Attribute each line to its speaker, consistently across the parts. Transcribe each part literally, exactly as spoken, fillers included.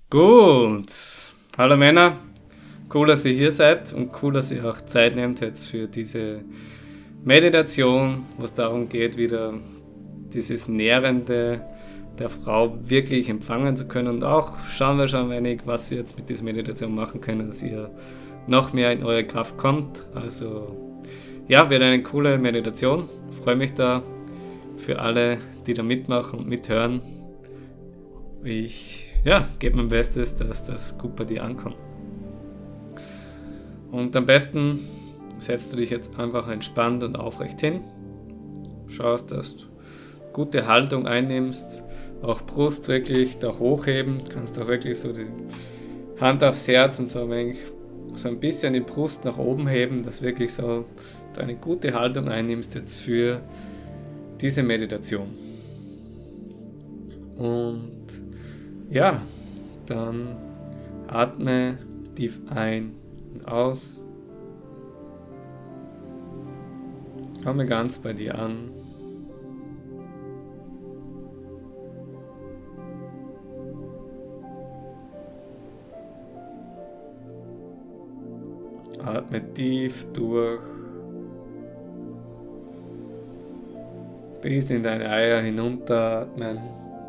Speaker 1: Gut. Hallo Männer. Cool, dass ihr hier seid und cool, dass ihr auch Zeit nehmt jetzt für diese Meditation, wo es darum geht, wieder dieses Nährende der Frau wirklich empfangen zu können. Und auch schauen wir schon ein wenig, was ihr jetzt mit dieser Meditation machen könnt, dass ihr noch mehr in eure Kraft kommt. Also ja, wird eine coole Meditation. Ich freue mich da für alle, die da mitmachen und mithören. Ich ja, gebe mein Bestes, dass das gut bei dir ankommt. Und am besten setzt du dich jetzt einfach entspannt und aufrecht hin. Schaust, dass du gute Haltung einnimmst, auch Brust wirklich da hochheben. Du kannst auch wirklich so die Hand aufs Herz und so ein, wenig, so ein bisschen die Brust nach oben heben, dass wirklich so du eine gute Haltung einnimmst jetzt für diese Meditation. Und ja, dann atme tief ein und aus. Komme ganz bei dir an. Atme tief durch. Bis in deine Eier hinunteratmen.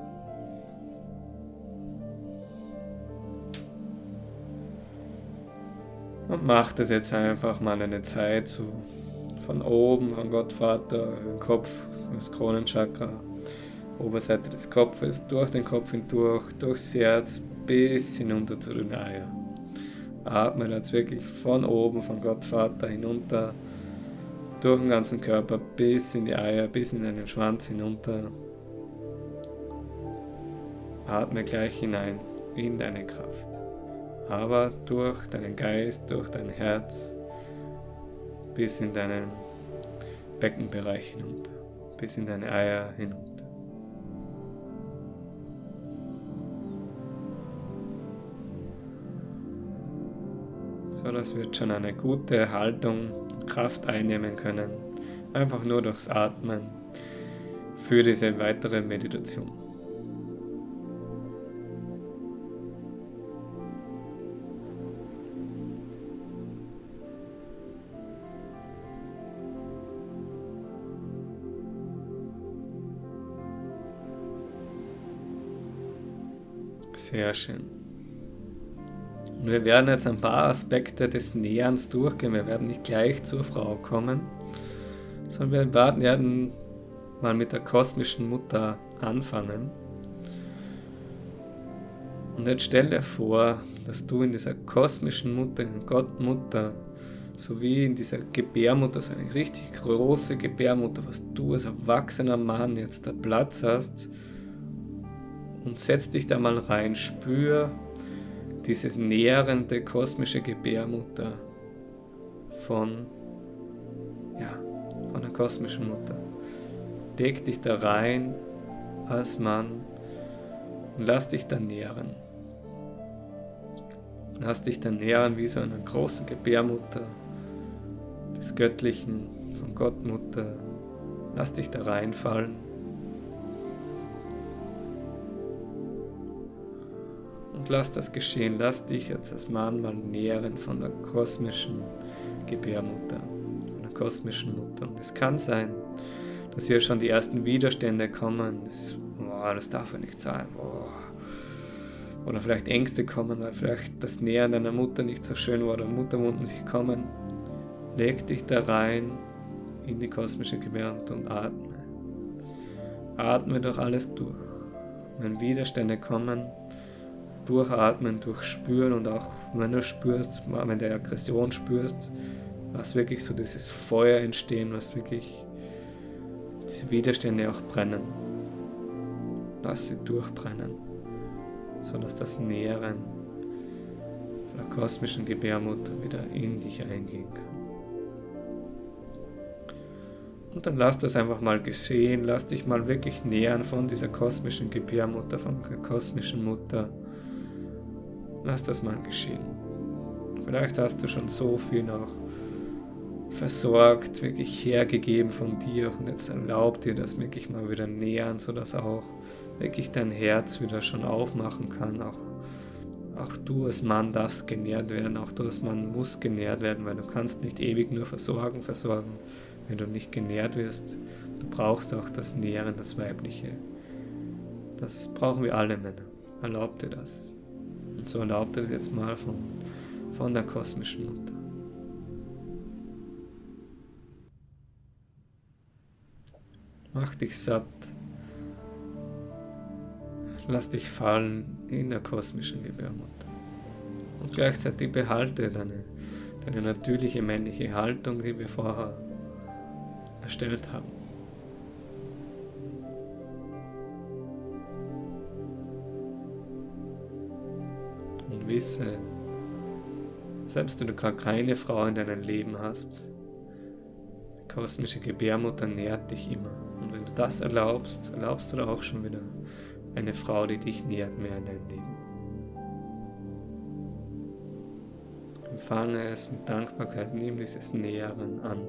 Speaker 1: Und mach das jetzt einfach mal eine Zeit so von oben, von Gott Vater, im Kopf, das Kronenchakra, Oberseite des Kopfes, durch den Kopf hindurch, durchs Herz bis hinunter zu den Eiern. Atme jetzt wirklich von oben, von Gott Vater hinunter, durch den ganzen Körper bis in die Eier, bis in deinen Schwanz hinunter. Atme gleich hinein in deine Kraft. Aber durch deinen Geist, durch dein Herz, bis in deinen Beckenbereich hinunter, bis in deine Eier hinunter. So, dass wir jetzt schon eine gute Haltung und Kraft einnehmen können, einfach nur durchs Atmen für diese weitere Meditation. Sehr schön. Und wir werden jetzt ein paar Aspekte des Näherns durchgehen. Wir werden nicht gleich zur Frau kommen, sondern wir werden mal mit der kosmischen Mutter anfangen. Und jetzt stell dir vor, dass du in dieser kosmischen Mutter, in Gott Mutter, sowie in dieser Gebärmutter, so eine richtig große Gebärmutter, was du als erwachsener Mann jetzt da Platz hast, und setz dich da mal rein, spür diese nährende kosmische Gebärmutter von, ja, von der kosmischen Mutter. Leg dich da rein als Mann und lass dich da nähren. Lass dich da nähren wie so eine große Gebärmutter des Göttlichen, von Gottmutter. Lass dich da reinfallen. Und lass das geschehen, lass dich jetzt als Mann mal nähren von der kosmischen Gebärmutter, von der kosmischen Mutter. Und es kann sein, dass hier schon die ersten Widerstände kommen. Das, oh, das darf ja nicht sein. Oh. Oder vielleicht Ängste kommen, weil vielleicht das Nähern deiner Mutter nicht so schön war oder Mutterwunden sich kommen. Leg dich da rein in die kosmische Gebärmutter und atme. Atme durch alles durch. Wenn Widerstände kommen, durchatmen, durchspüren und auch wenn du spürst, wenn du Aggression spürst, was wirklich so dieses Feuer entstehen, was wirklich diese Widerstände auch brennen. Lass sie durchbrennen, sodass das Nähren von der kosmischen Gebärmutter wieder in dich eingehen kann. Und dann lass das einfach mal geschehen, lass dich mal wirklich nähern von dieser kosmischen Gebärmutter, von der kosmischen Mutter. Lass das mal geschehen. Vielleicht hast du schon so viel noch versorgt, wirklich hergegeben von dir und jetzt erlaubt dir das wirklich mal wieder nähern, sodass auch wirklich dein Herz wieder schon aufmachen kann, auch auch du als Mann darfst genährt werden, auch du als Mann musst genährt werden, weil du kannst nicht ewig nur versorgen, versorgen, wenn du nicht genährt wirst. Du brauchst auch das Nähren, das Weibliche. Das brauchen wir alle Männer. Erlaub dir das. Und so erlaub dir das jetzt mal von, von der kosmischen Mutter. Mach dich satt. Lass dich fallen in der kosmischen Gebärmutter. Und gleichzeitig behalte deine, deine natürliche männliche Haltung, die wir vorher erstellt haben. Und wisse, selbst wenn du gerade keine Frau in deinem Leben hast, die kosmische Gebärmutter nährt dich immer. Und wenn du das erlaubst, erlaubst du da auch schon wieder eine Frau, die dich nährt mehr in deinem Leben. Empfange es mit Dankbarkeit, nimm dieses Nähren an.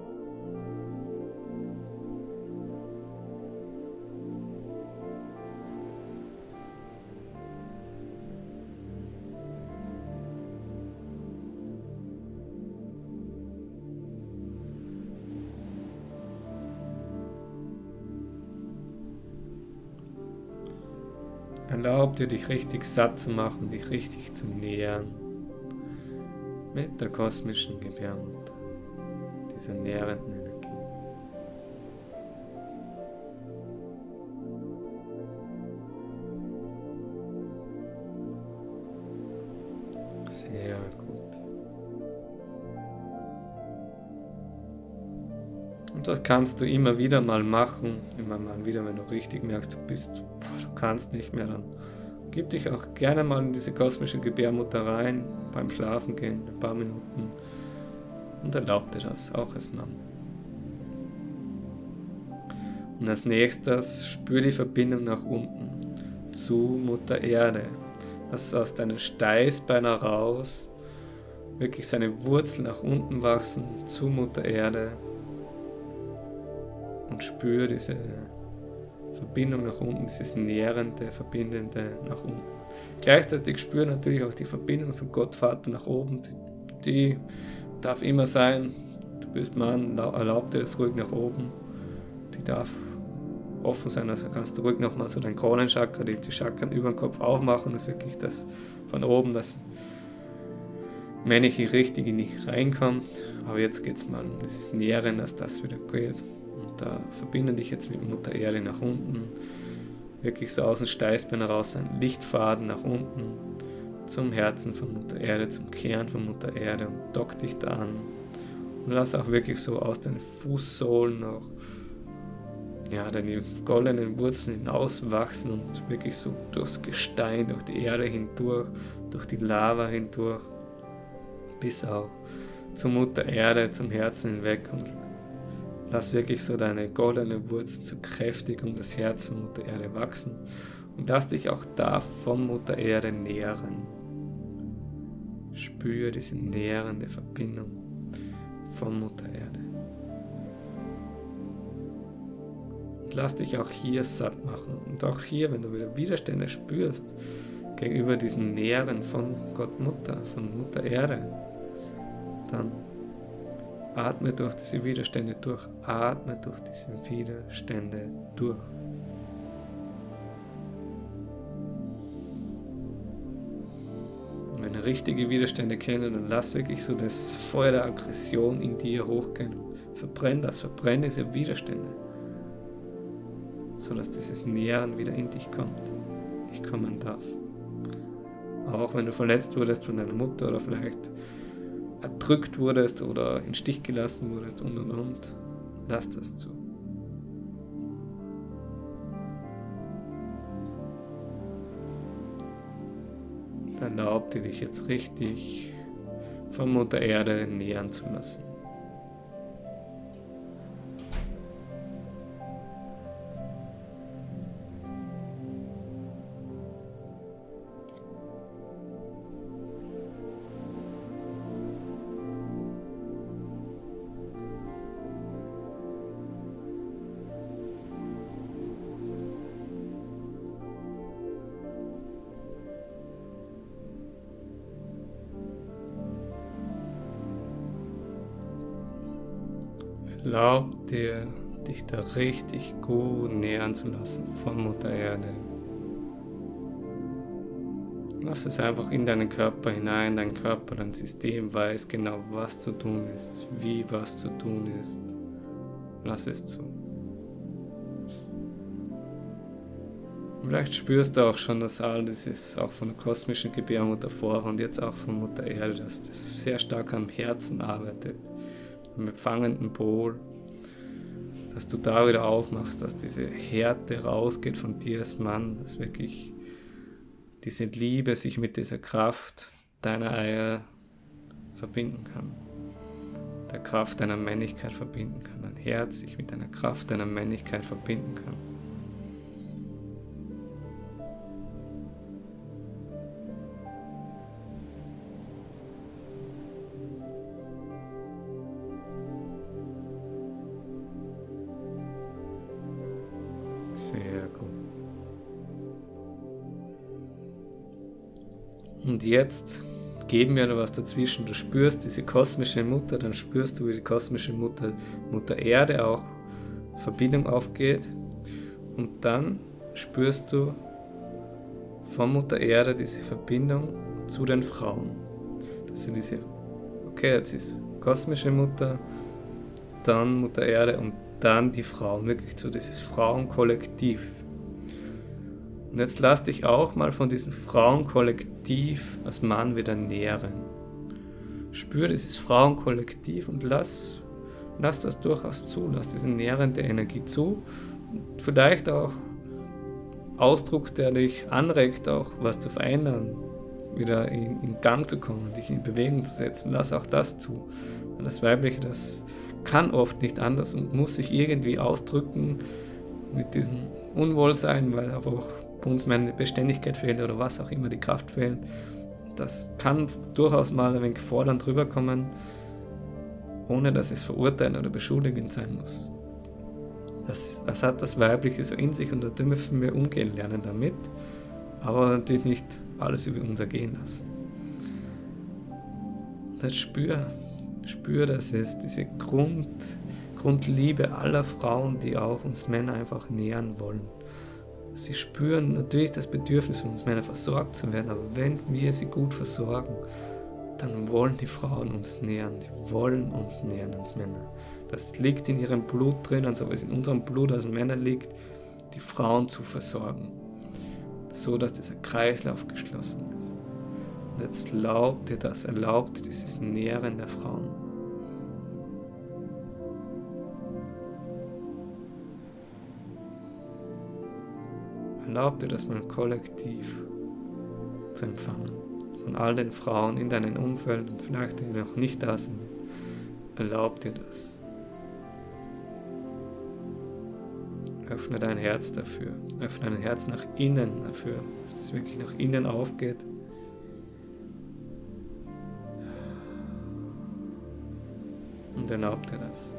Speaker 1: Erlaub dir, dich richtig satt zu machen, dich richtig zu nähern mit der kosmischen Gebärmutter, dieser nährenden Energie. Sehr gut. Und das kannst du immer wieder mal machen, immer mal wieder, wenn du richtig merkst, du bist, boah, du kannst nicht mehr, dann gib dich auch gerne mal in diese kosmische Gebärmutter rein, beim Schlafen gehen, ein paar Minuten, und erlaub dir das, auch als Mann. Und als nächstes spür die Verbindung nach unten zu Mutter Erde. Lass aus deinen Steißbeinen raus wirklich seine Wurzeln nach unten wachsen zu Mutter Erde und spür diese Verbindung nach unten, dieses nährende, verbindende nach unten. Gleichzeitig spür natürlich auch die Verbindung zum Gottvater nach oben. Die, die darf immer sein. Du bist Mann, erlaub dir es ruhig nach oben. Die darf offen sein, also kannst du ruhig nochmal so dein Kronenchakra, die, die Chakren über den Kopf aufmachen, dass wirklich das von oben, das männliche Richtige nicht reinkommt. Aber jetzt geht es mal um das Nähren, dass das wieder geht. Da verbinde dich jetzt mit Mutter Erde nach unten, wirklich so aus dem Steißbein heraus, ein Lichtfaden nach unten zum Herzen von Mutter Erde, zum Kern von Mutter Erde, und dock dich da an und lass auch wirklich so aus den Fußsohlen noch ja, deine goldenen Wurzeln hinauswachsen und wirklich so durchs Gestein, durch die Erde hindurch, durch die Lava hindurch, bis auch zur Mutter Erde, zum Herzen hinweg, und lass wirklich so deine goldenen Wurzeln so kräftig um das Herz von Mutter Erde wachsen und lass dich auch da von Mutter Erde nähren. Spüre diese nährende Verbindung von Mutter Erde. Und lass dich auch hier satt machen. Und auch hier, wenn du wieder Widerstände spürst gegenüber diesem Nähren von Gott Mutter, von Mutter Erde, dann atme durch diese Widerstände durch. Atme durch diese Widerstände durch. Wenn du richtige Widerstände kennst, dann lass wirklich so das Feuer der Aggression in dir hochgehen. Verbrenn das, verbrenn diese Widerstände, sodass dieses Nähren wieder in dich kommt, dich kommen darf. Auch wenn du verletzt wurdest von deiner Mutter oder vielleicht erdrückt wurdest oder in Stich gelassen wurdest und und und, lass das zu. Erlaub dir, dich jetzt richtig von Mutter Erde nähern zu lassen. erlaub dir, dich da richtig gut nähern zu lassen von Mutter Erde. Lass es einfach in deinen Körper hinein, dein Körper, dein System weiß genau, was zu tun ist, wie was zu tun ist. Lass es zu. Vielleicht spürst du auch schon, dass all das ist, auch von der kosmischen Gebärmutter vor und jetzt auch von Mutter Erde, dass das sehr stark am Herzen arbeitet, am empfangenden Pol, dass du da wieder aufmachst, dass diese Härte rausgeht von dir als Mann, dass wirklich diese Liebe sich mit dieser Kraft deiner Eier verbinden kann, der Kraft deiner Männlichkeit verbinden kann, dein Herz sich mit deiner Kraft deiner Männlichkeit verbinden kann. Sehr gut. Und jetzt geben wir noch was dazwischen. Du spürst diese kosmische Mutter, dann spürst du, wie die kosmische Mutter, Mutter Erde auch Verbindung aufgeht. Und dann spürst du von Mutter Erde diese Verbindung zu den Frauen. Dass sie diese, okay, jetzt ist kosmische Mutter, dann Mutter Erde und dann die Frauen, wirklich so dieses Frauenkollektiv. Und jetzt lass dich auch mal von diesem Frauenkollektiv als Mann wieder nähren. Spür dieses Frauenkollektiv und lass, lass das durchaus zu, lass diese nährende Energie zu. Und vielleicht auch Ausdruck, der dich anregt, auch was zu verändern, wieder in, in Gang zu kommen, dich in Bewegung zu setzen. Lass auch das zu. Das Weibliche, das kann oft nicht anders und muss sich irgendwie ausdrücken mit diesem Unwohlsein, weil einfach bei uns meine Beständigkeit fehlt oder was auch immer, die Kraft fehlt. Das kann durchaus mal ein wenig fordernd rüberkommen, ohne dass es verurteilen oder beschuldigend sein muss. Das, das hat das Weibliche so in sich und da dürfen wir umgehen lernen damit, aber natürlich nicht alles über uns ergehen lassen. Das spür, spür, dass es diese Grund, Grundliebe aller Frauen, die auch uns Männer einfach nähern wollen. Sie spüren natürlich das Bedürfnis von uns Männern versorgt zu werden, aber wenn wir sie gut versorgen, dann wollen die Frauen uns nähern, die wollen uns nähern als Männer. Das liegt in ihrem Blut drin, so wie es in unserem Blut als Männer liegt, die Frauen zu versorgen, so dass dieser Kreislauf geschlossen ist. Und jetzt erlaubt dir das, erlaubt dir dieses Nähren der Frauen. Erlaubt dir das mal kollektiv zu empfangen. Von all den Frauen in deinem Umfeld und vielleicht die noch nicht da sind. Erlaubt dir das. Öffne dein Herz dafür. Öffne dein Herz nach innen dafür, dass das wirklich nach innen aufgeht. Und erlaub dir das.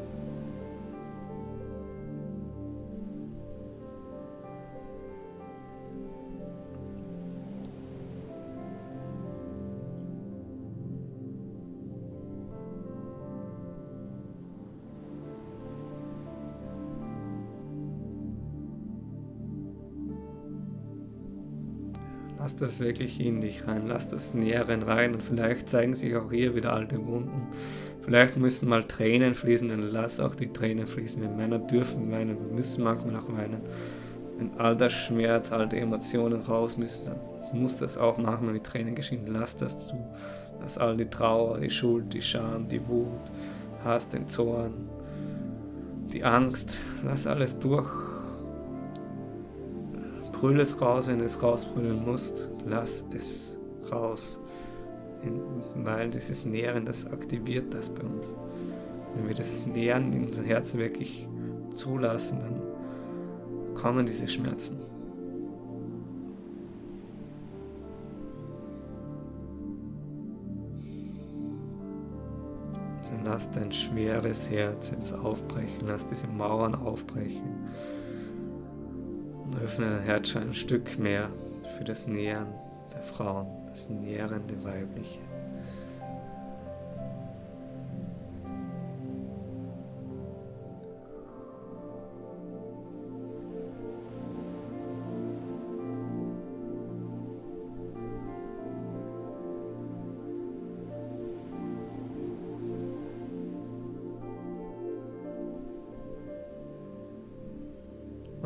Speaker 1: Lass das wirklich in dich rein, lass das Nähren rein und vielleicht zeigen sich auch hier wieder alte Wunden. Vielleicht müssen mal Tränen fließen, dann lass auch die Tränen fließen. Wir Männer dürfen weinen, wir müssen manchmal auch weinen. Wenn all der Schmerz, all die Emotionen raus müssen, dann muss das auch manchmal mit Tränen geschehen. Lass das zu. Lass all die Trauer, die Schuld, die Scham, die Wut, Hass, den Zorn, die Angst, lass alles durch. Brüll es raus, wenn du es rausbrüllen musst. Lass es raus. Weil dieses Nähren, das aktiviert das bei uns. Wenn wir das Nähren in unserem Herzen wirklich zulassen, dann kommen diese Schmerzen. Dann lass dein schweres Herz jetzt aufbrechen, lass diese Mauern aufbrechen. Und öffne dein Herz schon ein Stück mehr für das Nähren der Frauen, das nährende Weibliche.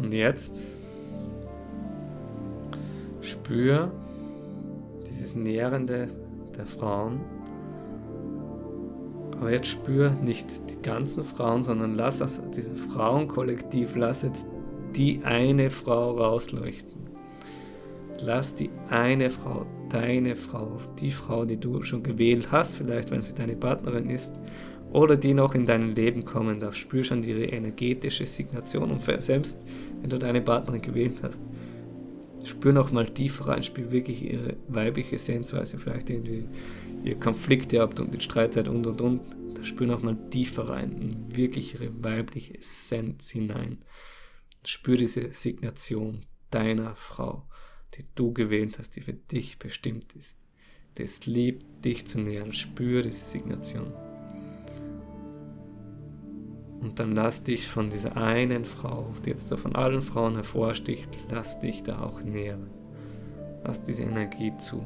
Speaker 1: Und jetzt spür dieses Nährende der Frauen. Aber jetzt spür nicht die ganzen Frauen, sondern lass aus diesem Frauenkollektiv, lass jetzt die eine Frau rausleuchten. Lass die eine Frau, deine Frau, die Frau, die du schon gewählt hast, vielleicht weil sie deine Partnerin ist, oder die noch in dein Leben kommen darf. Spür schon ihre energetische Signation und selbst wenn du deine Partnerin gewählt hast, spür nochmal tiefer rein, spür wirklich ihre weibliche Essenz, weil sie vielleicht irgendwie ihr Konflikte habt und den Streit seid und und und. Da spür nochmal tiefer rein, in wirklich ihre weibliche Essenz hinein. Spür diese Signation deiner Frau, die du gewählt hast, die für dich bestimmt ist. Die es liebt, dich zu nähern. Spür diese Signation. Und dann lass dich von dieser einen Frau, die jetzt so von allen Frauen hervorsticht, lass dich da auch nähren. Lass diese Energie zu.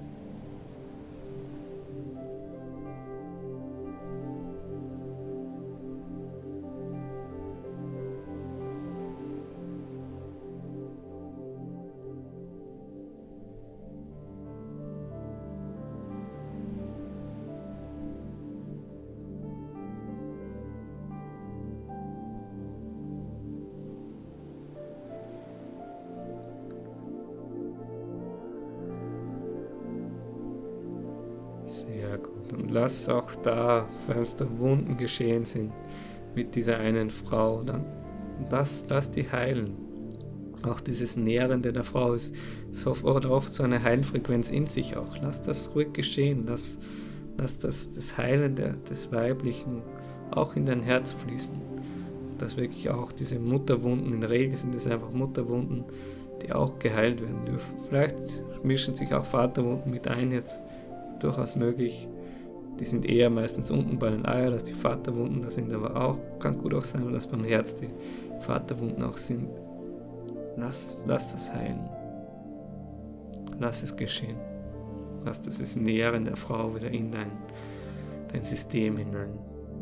Speaker 1: Sehr gut. Und lass auch da, falls da Wunden geschehen sind mit dieser einen Frau, dann lass, lass die heilen. Auch dieses Nährende der Frau ist so oft, oft so eine Heilfrequenz in sich auch. Lass das ruhig geschehen. Lass, lass das, das Heilende des Weiblichen auch in dein Herz fließen. Dass wirklich auch diese Mutterwunden, in der Regel sind es einfach Mutterwunden, die auch geheilt werden dürfen. Vielleicht mischen sich auch Vaterwunden mit ein, jetzt durchaus möglich. Die sind eher meistens unten bei den Eiern als die Vaterwunden. Das sind aber auch, kann gut auch sein, dass beim Herz die Vaterwunden auch sind. Lass, lass das heilen. Lass es geschehen. Lass das Nähren der Frau wieder in dein, dein System hinein.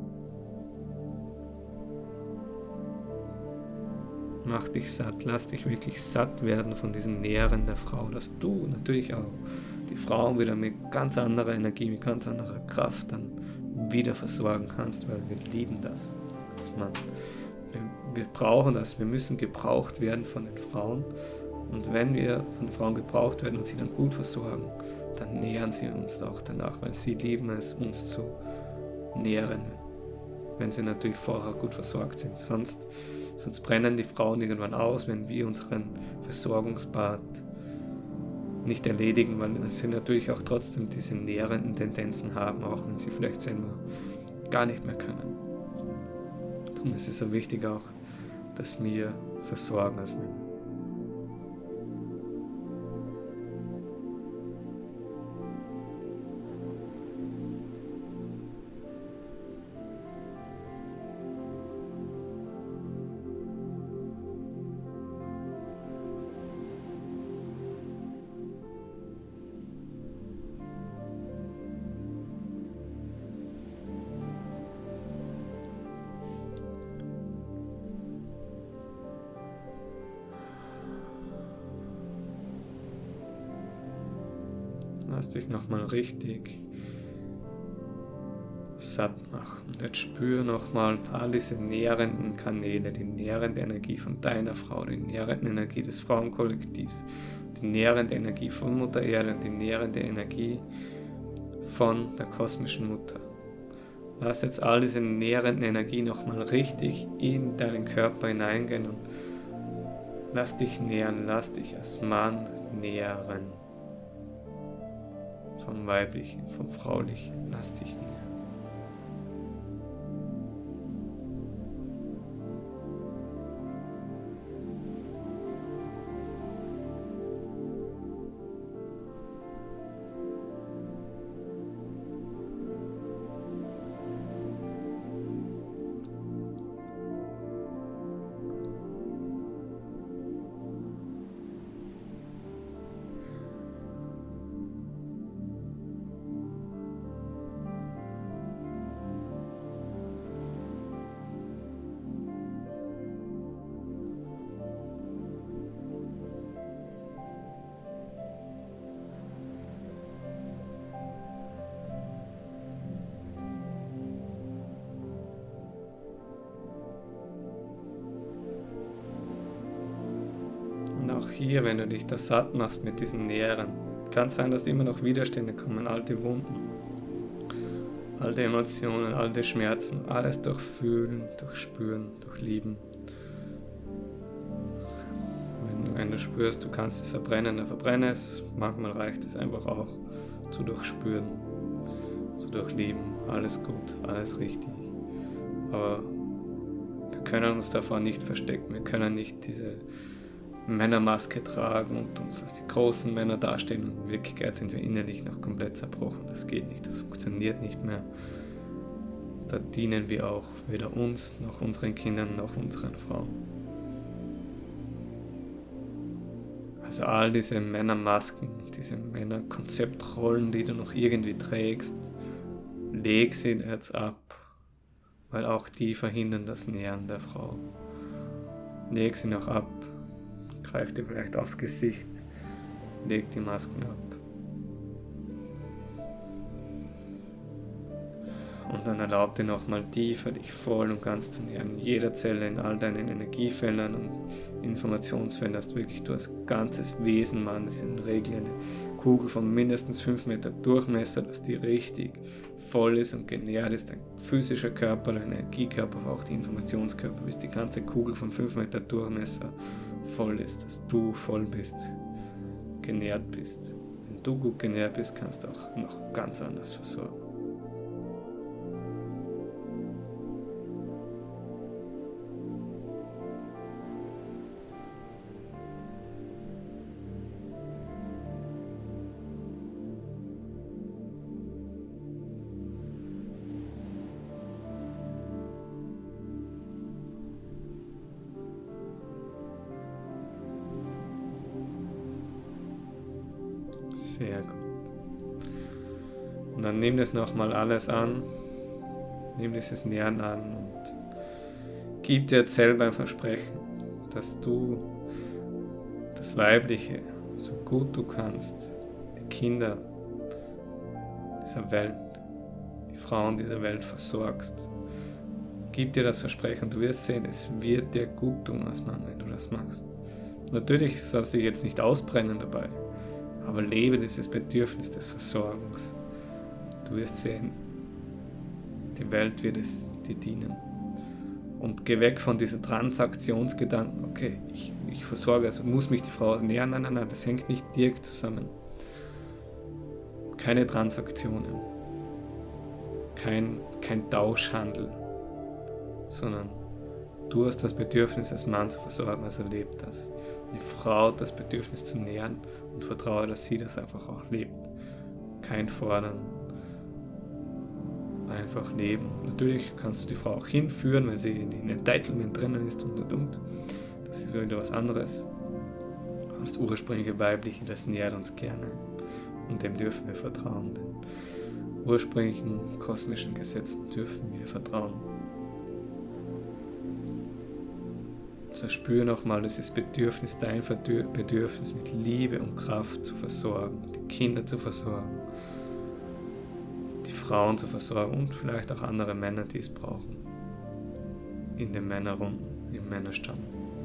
Speaker 1: Mach dich satt, lass dich wirklich satt werden von diesem Nähren der Frau, dass du natürlich auch die Frauen wieder mit ganz anderer Energie, mit ganz anderer Kraft dann wieder versorgen kannst, weil wir lieben das als Mann. Wir, wir brauchen das, wir müssen gebraucht werden von den Frauen und wenn wir von den Frauen gebraucht werden und sie dann gut versorgen, dann nähern sie uns auch danach, weil sie lieben es, uns zu nähren, wenn sie natürlich vorher gut versorgt sind. Sonst, sonst brennen die Frauen irgendwann aus, wenn wir unseren Versorgungspart nicht erledigen, weil sie natürlich auch trotzdem diese nährenden Tendenzen haben, auch wenn sie vielleicht selber gar nicht mehr können. Darum ist es so wichtig auch, dass wir versorgen als Männer. Lass dich nochmal richtig satt machen. Jetzt spür nochmal all diese nährenden Kanäle, die nährende Energie von deiner Frau, die nährende Energie des Frauenkollektivs, die nährende Energie von Mutter Erde und die nährende Energie von der kosmischen Mutter. Lass jetzt all diese nährenden Energie nochmal richtig in deinen Körper hineingehen und lass dich nähren, lass dich als Mann nähren. Vom Weiblichen, vom Fraulichen, lass dich nähren. hier, wenn du dich da satt machst mit diesen Nähren, kann es sein, dass immer noch Widerstände kommen, alte Wunden, alte Emotionen, alte Schmerzen, alles durchfühlen, durchspüren, durchlieben. Wenn, wenn du spürst, du kannst es verbrennen, dann verbrenne es. Manchmal reicht es einfach auch zu durchspüren, zu durchlieben. Alles gut, alles richtig. Aber wir können uns davor nicht verstecken, wir können nicht diese Männermaske tragen und uns als die großen Männer dastehen und in Wirklichkeit sind wir innerlich noch komplett zerbrochen. Das geht nicht, das funktioniert nicht mehr. Da dienen wir auch weder uns, noch unseren Kindern, noch unseren Frauen. Also all diese Männermasken, diese Männerkonzeptrollen, die du noch irgendwie trägst, leg sie jetzt ab, weil auch die verhindern das Nähren der Frau. Leg sie noch ab. Greif dir vielleicht aufs Gesicht, leg die Masken ab. Und dann erlaub dir nochmal tiefer, dich voll und ganz zu nähern. In jeder Zelle, in all deinen Energiefeldern und Informationsfeldern, dass du wirklich du als ganzes Wesen, Mann, das ist in der Regel eine Kugel von mindestens fünf Meter Durchmesser, dass die richtig voll ist und genährt ist. Dein physischer Körper, dein Energiekörper, aber auch die Informationskörper, bis die ganze Kugel von fünf Meter Durchmesser voll ist, dass du voll bist, genährt bist. Wenn du gut genährt bist, kannst du auch noch ganz anders versorgen. Sehr gut. Und dann nimm das nochmal alles an, nimm dieses Nähren an und gib dir jetzt selber ein Versprechen, dass du das Weibliche, so gut du kannst, die Kinder dieser Welt, die Frauen dieser Welt versorgst. Gib dir das Versprechen und du wirst sehen, es wird dir gut tun als Mann, wenn du das machst. Natürlich sollst du dich jetzt nicht ausbrennen dabei, aber lebe dieses Bedürfnis des Versorgens. Du wirst sehen, die Welt wird es dir dienen. Und geh weg von diesem Transaktionsgedanken, okay, ich, ich versorge, also muss mich die Frau ernähren. Nein, nein, nein, das hängt nicht direkt zusammen. Keine Transaktionen, kein, kein Tauschhandel, sondern du hast das Bedürfnis, als Mann zu versorgen, also lebt das. Die Frau hat das Bedürfnis zu nähren und vertraue, dass sie das einfach auch lebt. Kein Fordern, einfach leben. Natürlich kannst du die Frau auch hinführen, weil sie in Entitlement drinnen ist und und und. Das ist wieder was anderes. Aber das ursprüngliche Weibliche, das nährt uns gerne. Und dem dürfen wir vertrauen. Den ursprünglichen kosmischen Gesetzen dürfen wir vertrauen. So spür nochmal dieses Bedürfnis, dein Bedürfnis mit Liebe und Kraft zu versorgen, die Kinder zu versorgen, die Frauen zu versorgen und vielleicht auch andere Männer, die es brauchen. In den Männerrunden, im Männerstamm.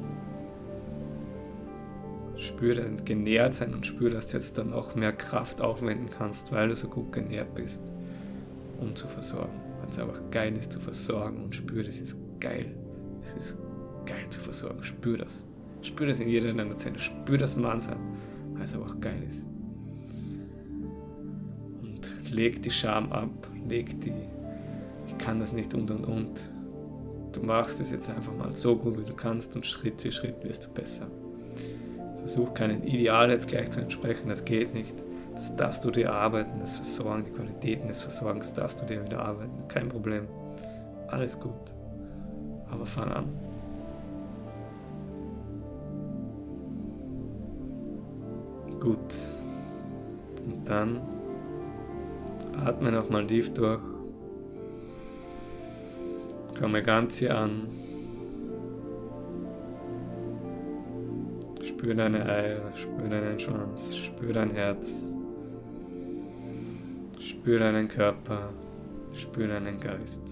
Speaker 1: Spür dein Genährtsein und spür, dass du jetzt dann auch mehr Kraft aufwenden kannst, weil du so gut genährt bist, um zu versorgen. Weil es einfach geil ist zu versorgen und spür, das ist geil. Es ist geil zu versorgen. Spür das. Spür das in jeder deiner Zelle. Spür das Mannsein, weil es einfach geil ist. Und leg die Scham ab. Leg die, ich kann das nicht und und und. Du machst es jetzt einfach mal so gut, wie du kannst und Schritt für Schritt wirst du besser. Versuch keinem Ideal jetzt gleich zu entsprechen, das geht nicht. Das darfst du dir arbeiten, das Versorgen, die Qualitäten des Versorgens darfst du dir wieder arbeiten. Kein Problem. Alles gut. Aber fang an. Gut. Und dann atme nochmal tief durch. Komme ganz hier an. Spür deine Eier, spür deinen Schwanz, spür dein Herz. Spür deinen Körper, spür deinen Geist.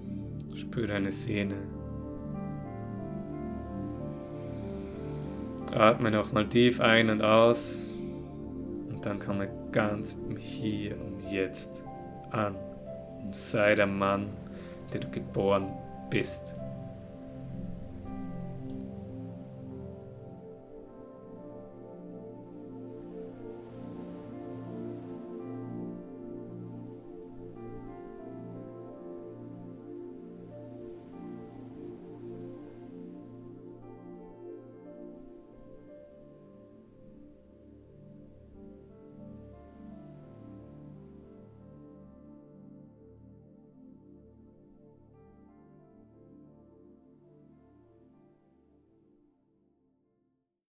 Speaker 1: Spür deine Sehne. Atme nochmal tief ein und aus und dann komme ganz im Hier und Jetzt an und sei der Mann, der du geboren bist.